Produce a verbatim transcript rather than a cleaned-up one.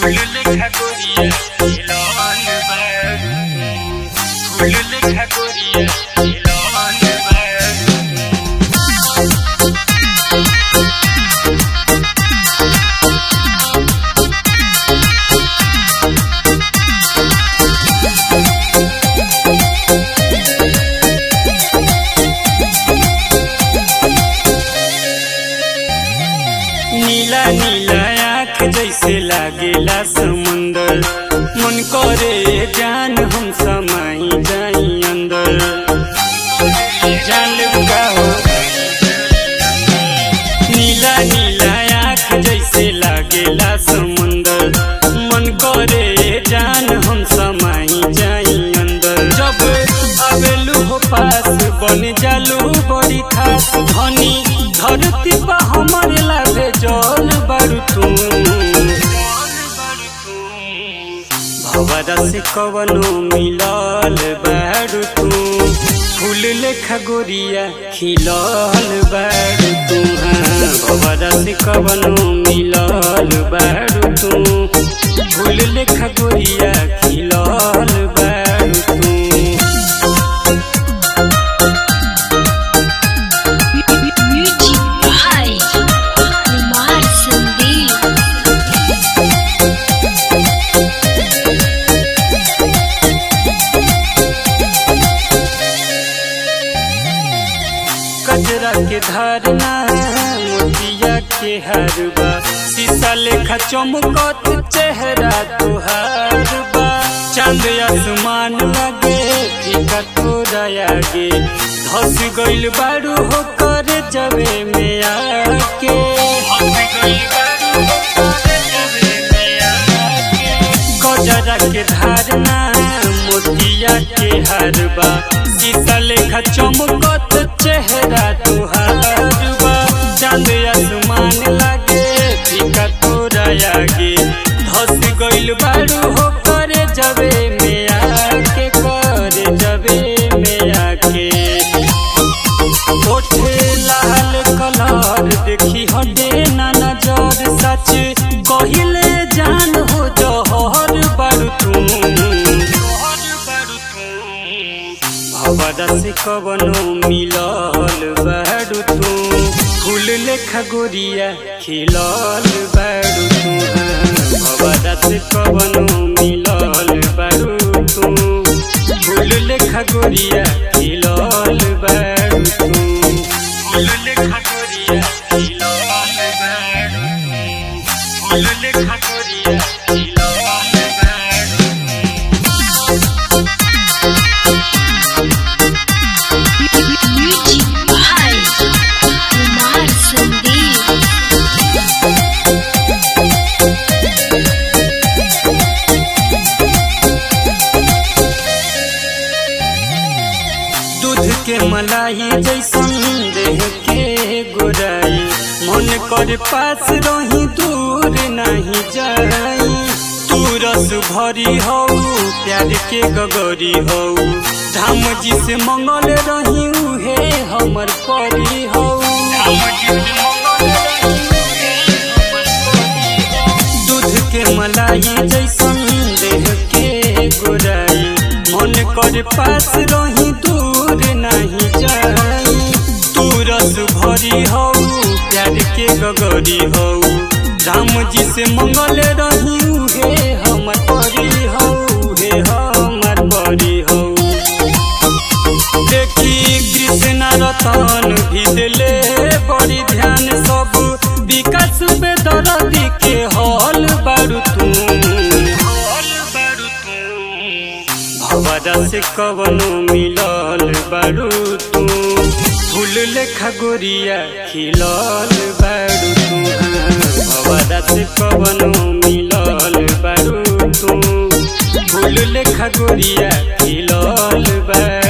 फूल लेखा गोरिया खिलौन बारू फूल लेखा गोरिया खिलौन बारू। नीला नीला आँख जैसे लागेला समुंदर, मन करे जान हम समाई जाई अंदर। जान लगा हो नीला नीला आँख जैसे लागेला समुंदर, मन करे जान हम समाई जाई अंदर। जब आवेलू हो पास बन जालू बड़ी खास, धनी धरती पा हमारे लागे जल बारू तू। भवरा से कवनो मिलल बारू तू, फूल लेखा गोरिया खिलल बारू तू। भवरा से कवनो मिलल बारू तू, फूल लेखा गोरिया खिलल बारू तू। कजरा के धारना मोतिया के हरबा, शीशा लेखा चमकत चेहरा तुहार बा। चांद आसमान लगे फीका तोरा आगे, धस गइल बारू हो कर जबे में आके। कजरा के धारना मोतिया के हरबा, शीशा लेखा चमकत चेहरा तुहार बा। चांद आसमान लागे फीका तोरा आगे, धस गइल बारू हो करे जबे में आके, करे जबे में आके। ओठे लाल कलर देखी हटे ना नजर, सच कहिले जान हो जहर बारू तू। भवरा से कवनो मिलल बारू तू, फूल लेखा गोरिया खिलल बारू तू। भवरा से कवनो मिलल बारू तू, फूल लेखा गोरिया खिलल बारू तू। फूल लेखा गोरिया खिलल बारू तू, फूल लेखा गोरिया खिलल बारू। दूध के मलाई जैसन देह के गोराई, मन कर पास रही दूर नहीं जाई। तू रस भरी हो प्यार के गगरी हो, धाम जी से मंगल रही उहे हमर परी हो। दूध के मलाई जैसन देह के गोराई, मन कर पास रही दूर नहीं जाई। तू रस भरी हो प्यार के गगरी हो, राम जी से मंगल रही उहे हमर परी हो, उहे हमर परी हो। देखी कृष्ण रतन भी दिले बड़ी ध्यान, सब विकास पे दर्दी के हल बारू तू। भवरा से कवनो मिलल बारू तू, फूल लेखा गोरिया खिलल बारू तू। भवरा से कवनो मिलल बारू तू, फूल लेखा गोरिया खिलल बारू।